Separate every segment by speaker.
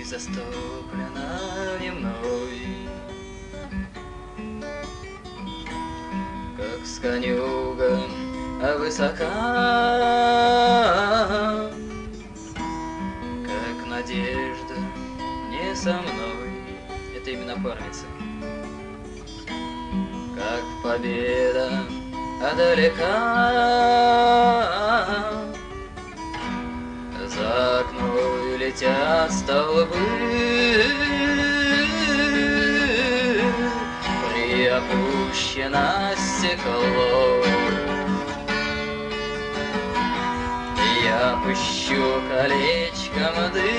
Speaker 1: застопленной мной, как с конюга высока, как надежда не со мной. Это именно парница. Как победа далека, за окном летят столбы, приопущено стекло. Я пущу колечком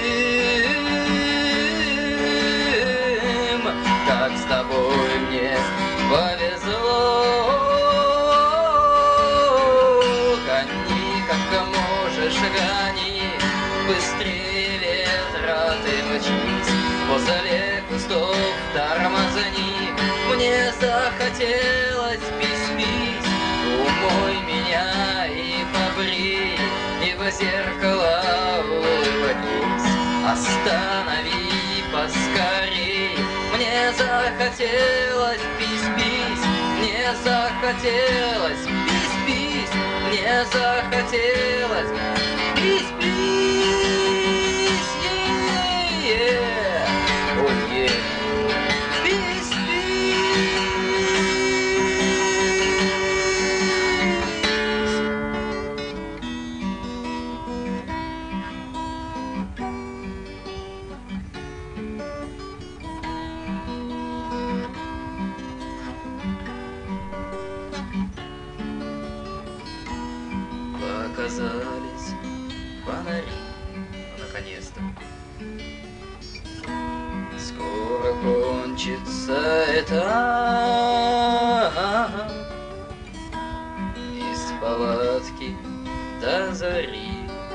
Speaker 1: дым, как с тобой мне повезло. Гони, как можешь, гони, быстрее ветра ты мчись, возле кустов тормозни. Мне захотелось пись-пись, умой меня и побрей, и в зеркало улыбнись, останови поскорей. Мне захотелось пись-пись, мне захотелось пись-пись, мне захотелось пись-пись, ой, пись-пись. Показались фонари, наконец-то. Скоро кончится этап из палатки до зари.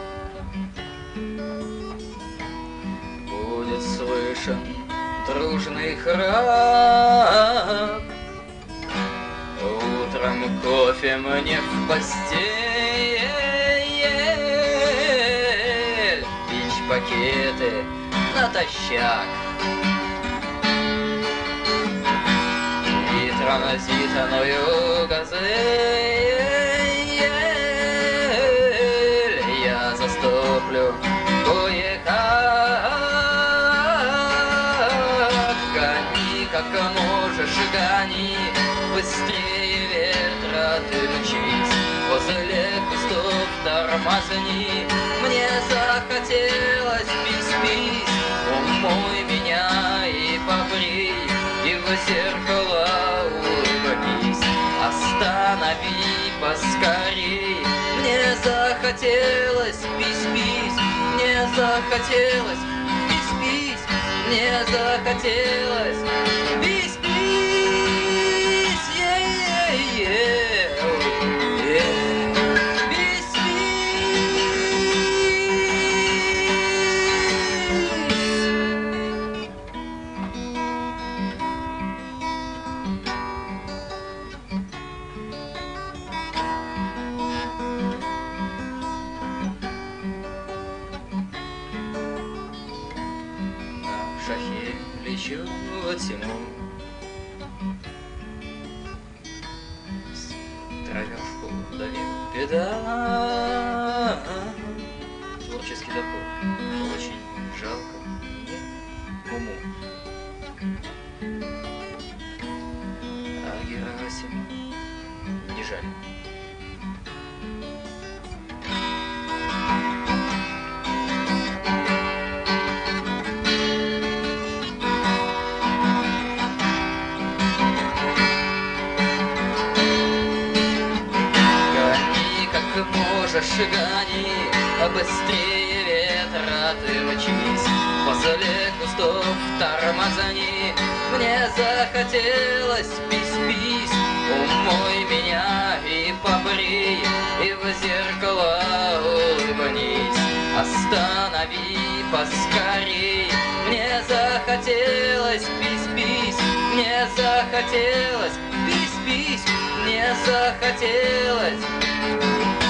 Speaker 1: Будет слышен дружный храп. Утром кофе мне в постель, печь пакеты натощак. И транзитную газель я застоплю кое-как. Гони, как можешь, гони, быстрее ветра ты мчись, возле кустов тормозни. Мне захотелось пись-пись, умой меня и побрей, и в зеркало улыбнись, останови поскорей. Мне захотелось пись-пись, мне захотелось пись-пись, мне захотелось пись-пись. Шахе лечу во тьму, травяшку давил педал. Творческий доход очень жалко мне уму. А Герасим не жаль. Гони, а быстрее ветра ты мчись, возле кустов тормозни. Мне захотелось пись-пись, умой меня и побрей, и в зеркало улыбнись, останови поскорей. Мне захотелось пись-пись, мне захотелось пись-пись, мне захотелось